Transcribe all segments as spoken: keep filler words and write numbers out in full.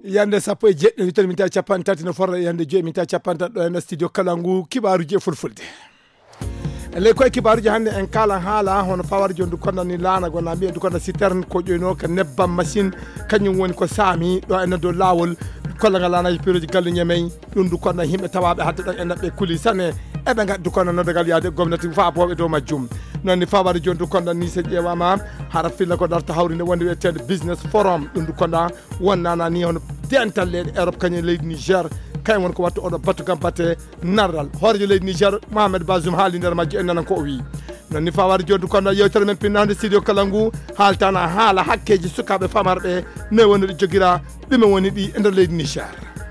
yande sappo e jeɗɗi witere min tawi capanɗe tati no forra yande joyi min tawi capanɗe tati ɗo e studio Kalangu kibaruji e fulfulde ele koye kibaruji hande en kala haala hono fawar jondu konnani laana gona mbiye du konna citerne ko ƴoyno ko nebbam machine kañum woni ko saami ɗo ene dow lawol kollagal laanaji piroji galle ñamey ɗum du konna himɓe tawaɓe hadde ɗon e naɓɓe kuuli sanne eɓe gaddi kono noddagal yaade gomnati faaboɓe dow majjum nonni fawar jondu konnani so ƴeewama hara filla ko darta hawrinde wonde wiyetede business forum ɗum du konna wonnana ni hono dental leyɗe Europe kañum leydi Niger kañ won ko wattu oɗo battu gam batte narral horejo leydi Niger Mohamed Bazoum haali nder majjo en nanan ko o wi nonni fawar jondu kono yewtere men pinnande studio Kalangu haaltana haala hakkeji sukaɓe famarɓe ne woni ɗo joguira ɗume woni ɗi e nder leydi Niger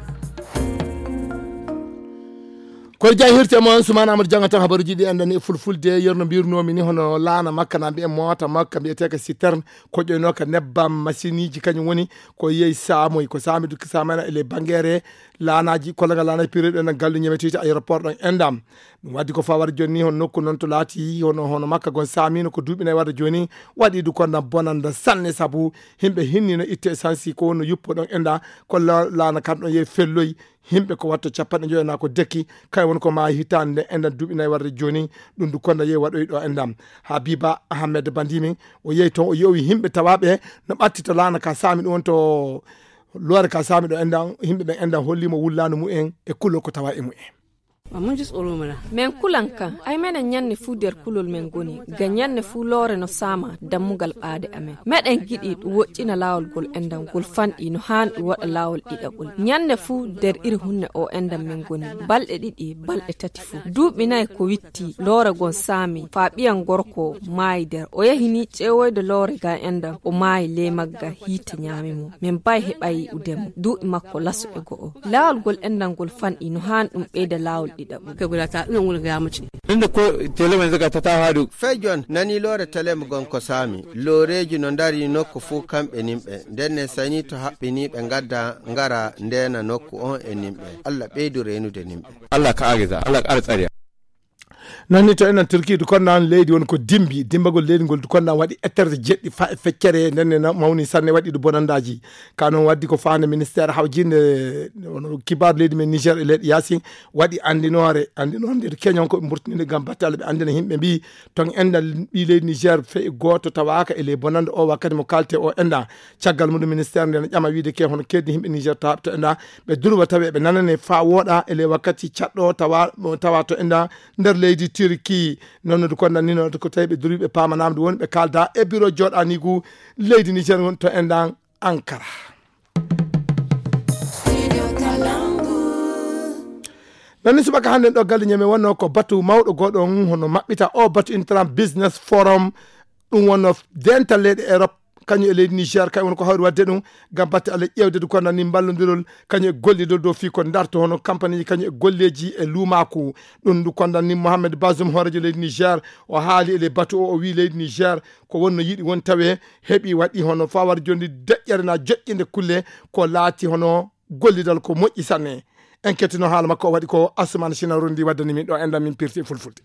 koye jayi hirte moon Soumana Amadou Dianga tan habaruji ɗi endani e fulfulde yerno mbirnomi ni hono laana makka na mbiye mota makka mbiyeteke citerne ko ƴoyno ko nebbam machine ji kañum woni ko yeeyi saamoy ko saami du samana ele banguere laanaji kollagal laanaji période en gallu ñemetiti aéroport ɗon endam ɗum waddi ko fawar joni hono nokku noon to laati hono hono makka gon saamino ko duuɓinayi wadde joni waɗi du konna bonanda sanne saabu himɓe hinnino itte essence ko wonno yuppo ɗon enda ko laana kam ɗon yeeyi felloyi himɓe ko watto capanɗe joyana ko dekki kay won ko ma hitande endan duuɓinayi warde joni ɗum du konna yeeyi waɗoyi ɗo endam Habiba Ahmed Bandimi o yeeyi toon o yewi himɓe tawaɓe no ɓattita laana ka saami ɗum won to loore ka saami ɗo endan himɓe ɓen endan hollimo wullano mumen e kullo ko tawa e mumen Mamun jis olumala men kulanka ay menen nyanne fu der kulol men goni ga nyanne fu lore no sama dammugal baade amen meden gidi woccina lawol gol endam gol fandi no handi wada lawol didabul nyanne fu der iri hunne o endam men goni balde didi balde tati fu duubi nay ko witti lore gon sami fa biyan gorko mai der o yahini cewoyde lore ga endam o mai le magga hite nyamimo men bay hebay udem duubi makko lasu e go o lawol gol endam gol fandi no handum beeda lawol ka gudata ina wulga ya mace inda ko tele men zaka tata hadu fejon nani lore tele mo gon ko sami loreji no ndari nokku fu kambe nimbe denne sani to habbini be gadda ngara ndena nokku on e nimbe Allah beydu renude nimbe Allah ka agiza Allah ka tsariya nonni to enen Turki du konna leydi won ko dimbi dimbagol leydi gol du konna waɗi etterde jeɗɗi fa feccere nenne mawni sanne waɗi du bonandaji kanon waddi ko faande ministére hawjinde kibar leydi men Niger e leydi Yasin waɗi andinore andinore keñon ko burtinide gam battale ɓe andina himɓe mbi ton endal ɓi leydi Niger fe goto tawaka e le bonande o wakkati mo kalte o enda caggal muɗum ministére nde no ƴama wiide ke hono keddi himɓe Niger tawa to enda ɓe durba tawe ɓe nanane fa woɗa e le wakkati catɗo tawa tawa to enda nder leydi Turki non du konna ni no ko taybe duribe pamanamde won be kalda e bureau jodani gu leydi Niger won to endan Ankara nani subaka hande do galle nyame wonno ko batu mawdo godon hono mabbita o batu intram business forum dum wonno dental leydi Europe kañum e leydi Niger kay won ko hawri wadde ɗum gam batte Allah ƴewde du kono ni ballodirol kañum e gollidol dow fi ko darto hono campagne ji kañum e golleji e lumaku ɗum du kono ni Mohamed Bazoum horejo leydi Niger o haali ele batu o o wi leydi Niger ko wonno yiɗi won tawe heɓi waɗi hono fawar jondi deƴƴere na joƴƴinde kulle ko laati hono gollidal ko moƴƴi sanne enquête no haala makko o waɗi ko Asmane China rondi waddani min ɗo endam min pirti fulfulde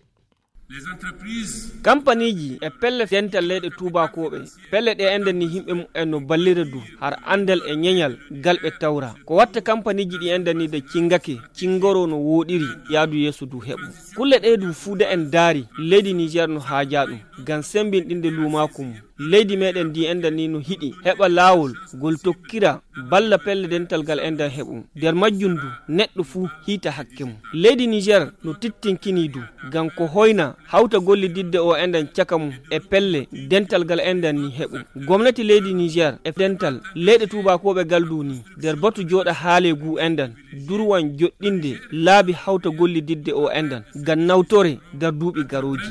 kampaniji e pelle dental leyɗe tubakoɓe pelle ɗe enden ni himɓe mum no ballira du har andal e ñeñal galɓe tawra ko watta kampaniji ɗi enden ni de cingake cingoro no woɗiri yaadu yeeso du heɓu kulle ɗe du fuuda en daari leydi Niger no haaja ɗum gam sembinɗinde lumaku mum leydi meɗen di enden ni no hiɗi heɓa lawol gol tokkira balla pelle dental gal enden heɓum nder majjum du neɗɗo fuu hiita hakke mum leydi Niger no tittinkini du gam ko hoyna hawta gollididde o enden caka mum e pelle dental gal enden ni heɓum gomnati leydi Niger e dental leyɗe tubakoɓe galdu ni nder batu joɗa haale gu enden durwan joɗɗinde laabi hawta gollididde o enden gam nawtore nder duuɓi garoji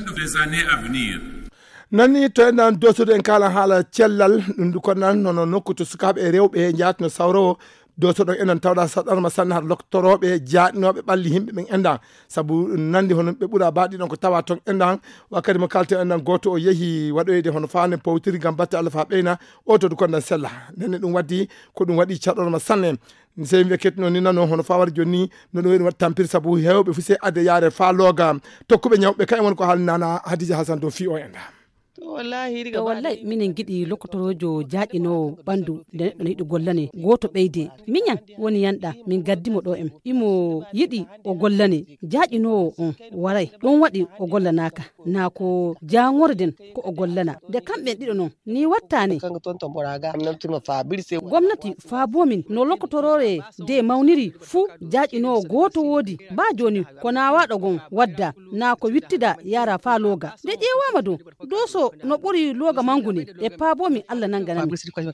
nani to endan dosude en kala haala cellal ɗum du kono nan nono nokku to sukaɓe e rewɓe jatno sawro dosoɗon enen tawɗa saɗarma sanne har loktoroɓe jaaɗinoɓe ɓalli himɓe ɓen endan saabu nandi hono ɓe ɓuura baɗi ɗon ko tawa ton endan wakkati mo kalte endan goto o yeehi waɗoyde hono fane powtiri gam batte Allah fa ɓeyna o to du kondan sella nenne ɗum waddi ko ɗum waɗi caɗorma sanne sey wiye ketno ni nano hono fawar joni no ɗum waɗi wat tampir saabu hewɓe fu se adde yaare fa looga tokkuɓe ñawɓe kay won ko haalnana Hadija Hassan do fi o enda to wallahi riga wallahi minen gidi lokotorojo jaaqino bandu de no yidi gollane goto beyde minyan woni yanda min gaddimo do em imo yidi o gollane jaaqino on waray don wadi o gollanaka na ko jangorden ko o gollana de kambe dido non ni wattani kanga ton ton boraga namtuma fa birse gomnati fa bomin no lokotorore de mawniri fu jaaqino goto wodi ba joni ko na wado gon wadda na ko wittida yara fa loga de ƴewama do doso no ɓuri loga manguni e paabomi allah nanganami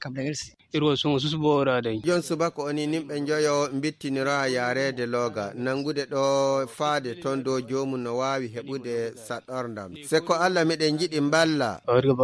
jon subaka oni nimɓe joyo bittiniro a yarede loga nangude ɗo faade toon dow jomum no wawi heɓude saɗordam se ko allah miɗen jiɗi mballa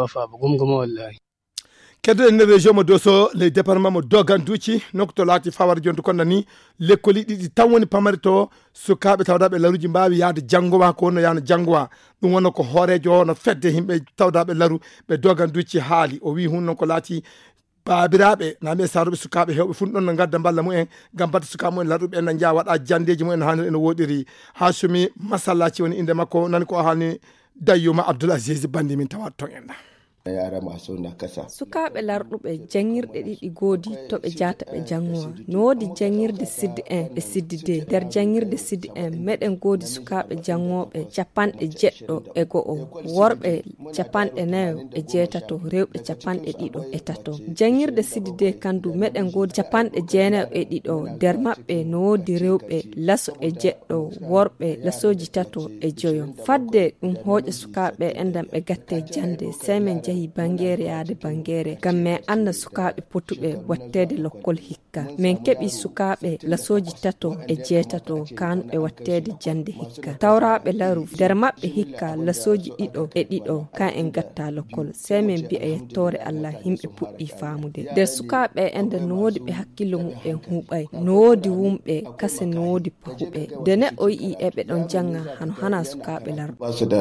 kedde en région mo doso le département mo dogan duuci nokko to laati fawar jonto konda ni lekkoli ɗiɗi tan woni pamari to sukaɓe tawdaɓe laruji mbawi yaade janggowa ko wonno yano janggowa ɗum wonno ko hoorejo no fedde himɓe tawdaɓe laru ɓe dogan duuci haali o wi hun noon ko laati babiraɓe nami e saruɓe sukaɓe hewɓe fu ɗon no gadda balla mumen gam batta sukaɓe mumen laruɓe en jaa waɗa jandeji mumen hannde ene woɗiri ha sumi masallaci woni inde makko nani ko hani dayyuma Abdoul Aziz bandi min tawat ton enɗa yara masu nakasa sukaɓe larɗuɓe jangirɗe ɗiɗi goodi to ɓe jata ɓe jangowa no wodi jangirde sidde un e sidde deux nder jangirde sidde un meɗen goodi sukaɓe jangoɓe capanɗe jeɗɗo e go'o worɓe capanɗe nayo e jeetato rewɓe capanɗe ɗiɗo e tato jangirde sidde deux kandu meɗen goodi capanɗe jeenayo e ɗiɗo nder maɓɓe no wodi rewɓe laso e jeɗɗo worɓe lasoji tato e joyo fadde ɗum hooƴe sukaɓe endam ɓe gatte jande semen jehi bangere yaade bangere gam min anda sukaɓe potuɓe wattede lokkol hikka min keɓi sukaɓe lasoji tato e jeetato kanɓe wattede jande hikka tawraɓe laru nder maɓɓe hikka lasoji ɗiɗo e ɗiɗo kan en gatta lokkol sai min mbi'a yettore Allah himɓe puɗɗi famude nder sukaɓe ende no wodi ɓe hakkillo muɓɓe huuɓay no wodi wumɓe kase no wodi pahuɓe de neɗɗo yii eɓe ɗon janga hano hana sukaɓe laru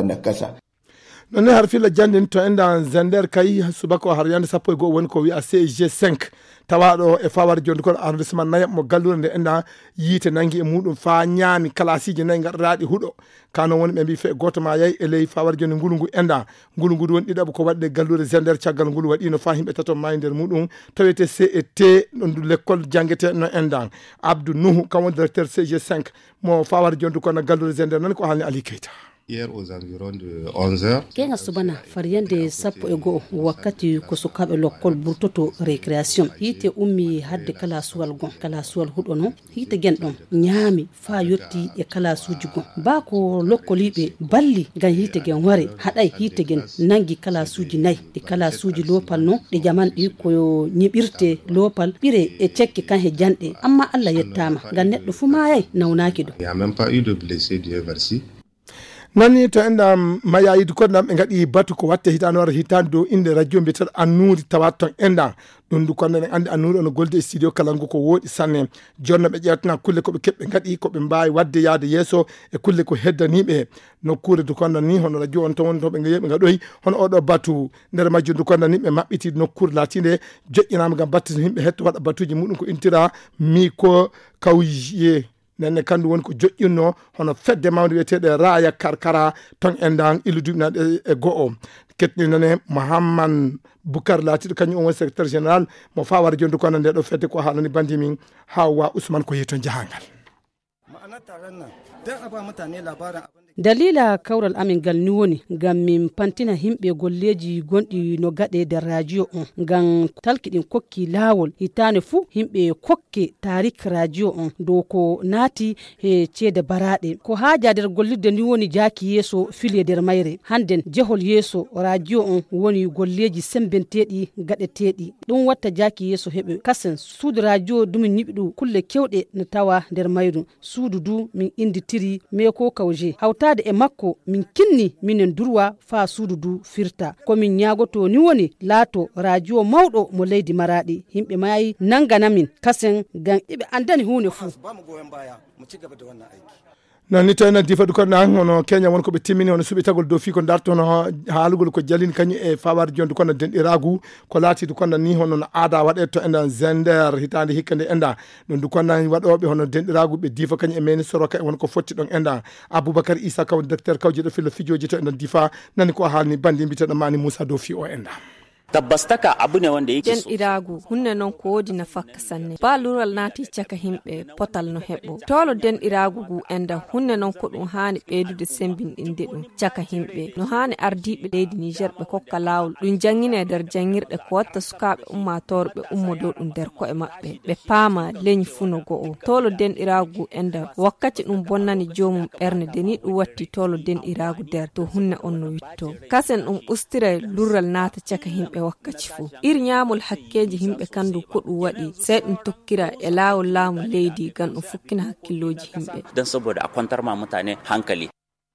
non ne har filla jandin to enda zender kay subako har yande sappo e go woni ko wi a C G cinq tawaɗo e fawar jonde kon arrondissement nayam mo gallure nde enda yiite nangi e muɗum fa ñaami classiji nayi gaɗataɗi huuɗo kano woni ɓe mbi fe goto ma yayi e ley fawar jonde ngulu ngu enda ngulu ngu woni ɗiɗaɓo ko waɗde gallure zender caggal ngulu waɗino fa himɓe tato mayi nder muɗum tawete C E T ɗon du l'école jangguete no enda Abdou Nuhu kam woni directeur C G cinq mo fawar jonde kono gallure zender nani ko haalni Ali Keita. Hier aux environs de onze heures. Kenga subana fariyande sappo e go wakkati ko sukaɓe lokkol burtoto récréation hite ummi hadde kala suwal gon kala suwal huɗo no hite gen ɗon ñaami fa yotti e kala suuji gon ba ko lokkoliɓe balli gam hite gen ware haɗay hite gen nangi kala suuji nayyi ɗi kala suuji lopal no ɗi jamanɗi koyo ñiɓirte lopal ɓire e cekke kan he janɗe amma Allah yettama gam neɗɗo fu mayay nawnaki ɗo. Il y a même pas eu de blessé Dieu merci. nani to enda mayayidi ko nam ɓe gaɗi batu ko watte hitande wara hitande dow inde radio mbiyeteɗo annuri tawat ton enda ɗum du konne andi annuri ono golde e studio kala ngu ko woɗi sanne jonno ɓe ƴewtana kulle koɓe keɓɓe gaɗi koɓe mbawi wadde yaade yesso e kulle ko heddaniɓe nokkure du konda ni hono radio on tan woni to ɓe yeɓe gaɗoyi hono oɗo batu nder majjum du konda ni ɓe maɓɓiti nokkure latinde joƴƴinama gam battito yimɓe hetto waɗa batuji muɗum ko intira mi ko kawye nenne kandu woni ko joƴƴinno hono fedde mawde wiyeteɗe raya karkara ton endan illuduɓinaɗe e go'o kettinane Mouhammad Boukar latiɗo kañum on woni secrétaire général mo fawara jonde kono nde ɗo fedde ko haalani bandi min Hawa Ousmane ko yeeto jahangal dalila kawral amin gal ni woni ngam min pantina himɓe golleji gonɗi no gaɗe nder radio on ngam talkiɗin kokki laawol hitane fuu himɓe kokke tarik radio on dow ko naati e ceede baraɗe ko haaja nder gollirde ni woni jaaki yeeso fili nder mayre hannden jehol yeeso radio on woni golleji sembenteɗi gaɗeteɗi ɗum watta jaaki yeeso heɓe kasen suudu radio dumin ñiɓi ɗu kulle kewɗe no tawa nder mayru suudu du min inditiri me ko kawje hawta e makko min kinni minen durwa fa suudu du firta komin ñaagoto ni woni laato radio mawɗo mo leydi Maradi himɓe mayi nangana min kasen gam iɓe andani hunde fuu non ni to en difa du ko nan hono Kenya won ko be timmini hono subi tagol do fi ko darto no haalugol ko jalini kanyu e fawar jondu kono dendiragu ko laati du kono ni hono aada wade to en zender hitande hikande enda non du kono wadobe hono dendiragu be difa kanyu e meni soroka won ko fotti don enda Abubakar Isa Kaw docteur Kawje do filo fijoji to en difa nani ko halni bandi mbita mani Musa do fi o enda tabbastaka abu ne wanda yake so den iragu hunne non ko wodi na fakka sanne ba lural nati caka himbe potal no hebo tolo den iragu gu enda hunne non ko dum hani beedude sembin inde dum caka himbe no hani ardibe leydi Niger be kokka lawol dum jangine der jangirde ko watta sukabe ummatorbe ummodo dum der ko e mabbe be paama leñ funo go o tolo den iragu enda wakkati dum bonnani jomum berne deni dum watti tolo den iragu der to hunne onno witto kasen dum ustire lural nata caka himbe wakkati fu ir nyamul hakkeji himbe kandu ko dum wadi sai dum tokkira e lawol laamu leydi gan dum fukkina hakkiloji himbe dan saboda a kwantar ma mutane hankali.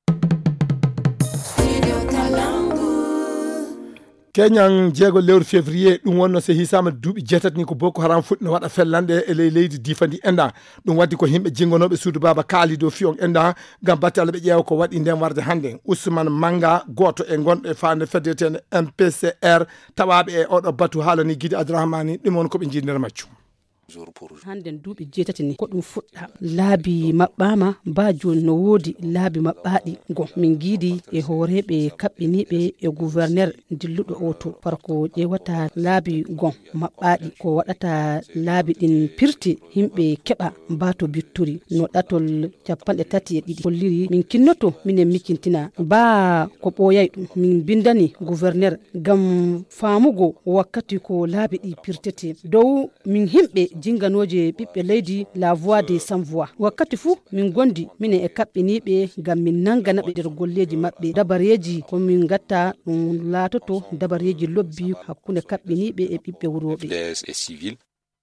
Kenyan jego lewru février dum wonno se hisama duubi jetat ni ko Boko Haram futno wada fellande e ley leydi difandi enda dum waddi ko himbe jingonobe suudu baba kaali do fiyon enda gam battale be jeew ko wadi ndem warde hande Ousmane Manga goto e gonde faande fedeten M P C R tawabe e odo batu halani Gidi Abdourahmani dum won ko be jinder maccu handen duubi jetati ni ko dum fudda laabi mabbama ba joni no wodi laabi mabbadi go min gidi e horebe kabbinibe e gouverneur dilludo oto parko je wata laabi gon mabbadi ko wadata laabi din pirti himbe keba bato bitturi no datol capande tati e didi kolliri min kinnoto minen mikintina ba ko boyay min bindani gouverneur gam famugo wakkati ko laabi di pirtete dow min himbe jinganoje bibbe leydi la voix des sans voix wakkati fu min gondi mine e kabbinibe gam min nangana be der golleji mabbe dabareji ko min gatta dum latoto dabareji lobbi hakkunde kabbinibe e bibbe wurobe des et civil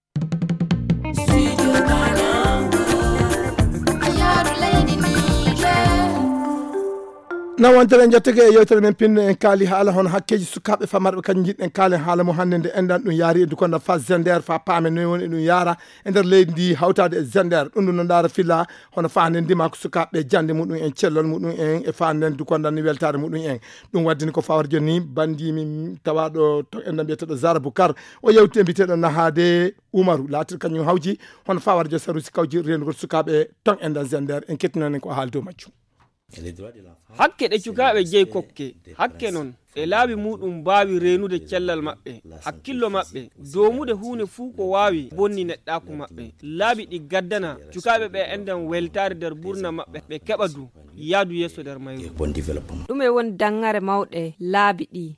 na wontere jettege e yewtere men pinno en kaali haala hono hakkeji sukabe famarbe kan jidden kaalen haala mo hande nde endan dum yaari du konda fa Zender fa paame no woni dum yaara e nder leydi ndi hawtade e Zender dum no ndara filla hono faande ndima ko sukabe jande mudum en cellol mudum en e faande du konda ni weltare mudum en dum waddini ko fawar joni bandi mi tawado to endan biyetedo Zara Bukar o yewte mbitedo nahade Umaru latir kanyu hawji hono fawar jo sarusi kawji rengol sukabe ton endan Zender en kettinane ko haaldo maccu hakke de cukaɓe jeyi kokke hakke non e laabi muɗum baawi renude cellal maɓɓe hakkillo maɓɓe domude huune fuu ko waawi bonni neɗɗaku maɓɓe laabi ɗi gaddana cukaɓe ɓe enden weltare nder burna maɓɓe ɓe keɓa du yaadu yesso nder mayru ɗum e woni dangare mawɗe laabi ɗi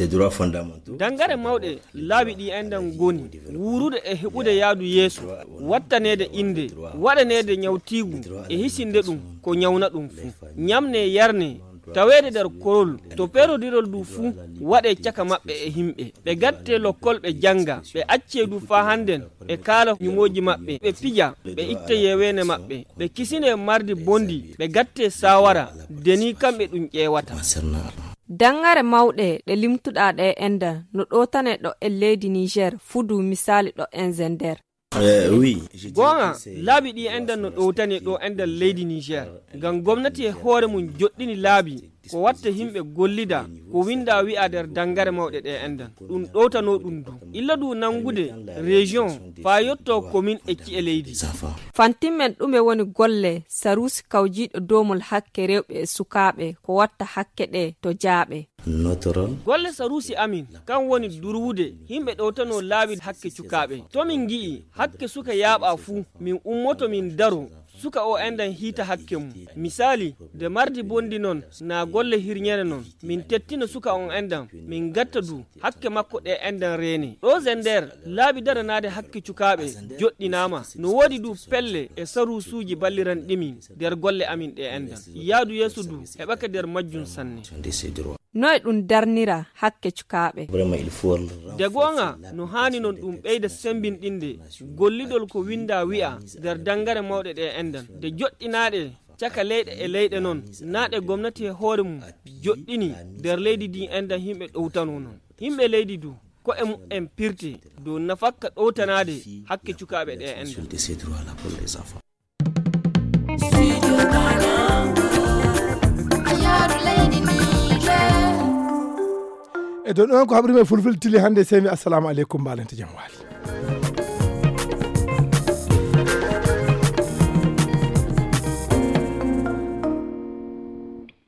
dangare mawɗe laabi ɗi enden goni wurude e heɓude yaadu yeeso wattanede inde waɗanede ñawtigu e hisinde ɗum ko ñawna ɗum fuu ñamne yarne tawede der korol to perodirol du fu wade caka mabbe e himbe be gatte lokkol be janga be acce du fa handen e kala nyumoji mabbe be pija be itte yewene mabbe be kisine mardi bondi be gatte sawara deni kambe dum ƴewata dangare mawɗe ɗe limtuɗa ɗe enda no ɗo tane ɗo e leydi Niger fudu misali ɗo en Zender Eh, oui. gonga laabi ɗi endan no ɗowtani ɗo endal leydi Niger ngam gomnati e hoore mum joɗɗini laabi ko watta himɓe gollida ko winda wi'a nder dangare mawɗe ɗe endan ɗum ɗowtano ɗum du illa du nangude région fa yetto commune e ci'e leydi fantimmen ɗume woni golle sarusi kawjiɗo domol hakke rewɓe e sukaɓe ko watta hakke ɗe to jaaɓe golle sarusi amin kan woni durwude himɓe ɗowtano laabi hakke cukaɓe to min gi'i hakke suka yaaɓa fuu min ummoto min daro suka o endan hita hakke mum misali de mardi bondi non na golle hirñere non min tettino suka on endan min gatta du hakke makko ɗe endan reni ɗo Zender laabi daranade hakke cukaɓe joɗɗinama no wodi du pelle e sarusuji balliran ɗimin nder golle amin ɗe endan yaadu yeeso du heɓaka nder majjum sanne noy ɗum darnira hakke cukaɓe de gonga no hani non ɗum ɓeyda sembinɗinde gollidol ko winda wi'a nder dangare mawɗe ɗe endan de joɗɗinaɗe caka leyɗe e leyɗe non naɗe gomnati e hoore mum joɗɗini nder leydi di endan himɓe ɗowtano non himɓe leydi du ko e mum en pirte dow nafakka ɗowtanade hakke cukaɓe ɗe endan e don ɗon ko haɓrimi fulfulde tili hannde semi assalamu aleykum mbalente jam waali.